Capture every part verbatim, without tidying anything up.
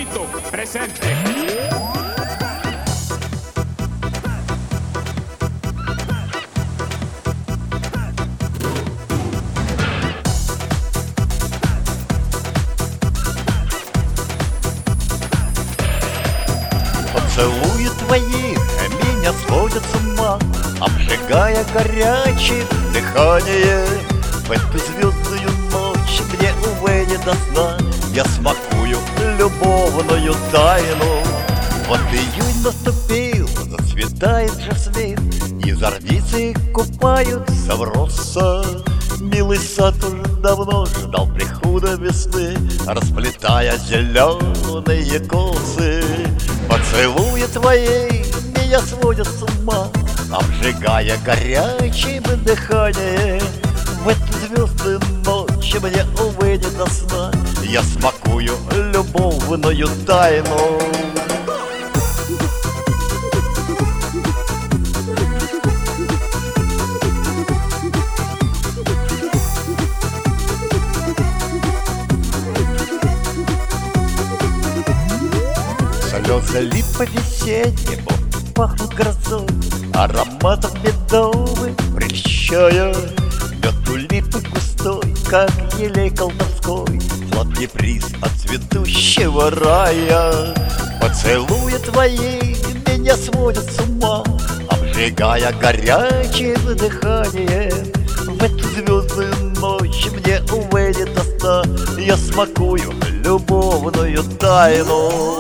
Fulanito, presente. Поцелуи твои меня сводят с ума, обжигая горячим дыхание. В эту звездную ночь мне, увы, не до сна. Я смакую любовную тайну. Вот июнь наступил, зацветает жасмин, и зорницы купаются в роса. Милый сад уже давно ждал прихода весны, расплетая зеленые косы. Поцелуи твои меня сводят с ума, обжигая горячим дыханием. В эту звездную ночь мне, увы, не до сна. Я смакую любовную тайну. Слезы липы весеннему пахнут грозой, ароматом медовым прельщая. Мед у липы густой, как елей колдовской, сладкий приз от цветущего рая. Поцелуи твои меня сводят с ума, обжигая горячим дыханием. В эту звездную ночь мне, увы, не до сна. Я смакую любовную тайну.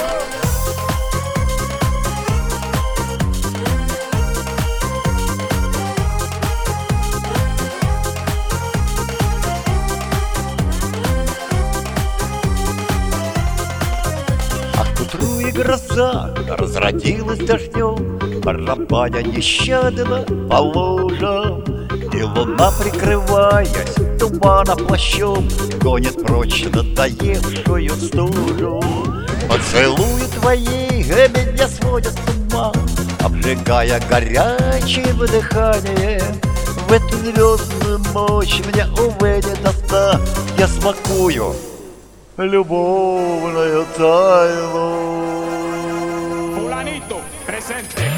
К утру и гроза разродилась дождем, барабаня нещадно по лужам. И луна, прикрываясь тумана плащом, гонит прочь надоевшую стужу. Поцелуи твои меня сводят с ума, обжигая горячим дыханием. В эту звездную ночь мне, увы, не до сна. Я смакую любовную тайну. Fulanito, presente.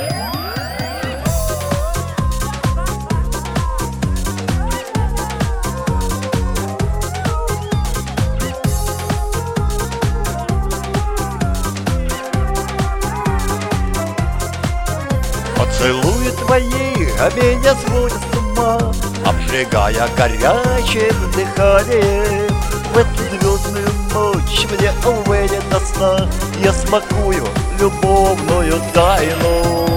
Поцелуи твои меня сводят с ума, обжигая горячим дыханием. В эту звездную ночь мне, увы, не до сна. Я смакую любовную тайну.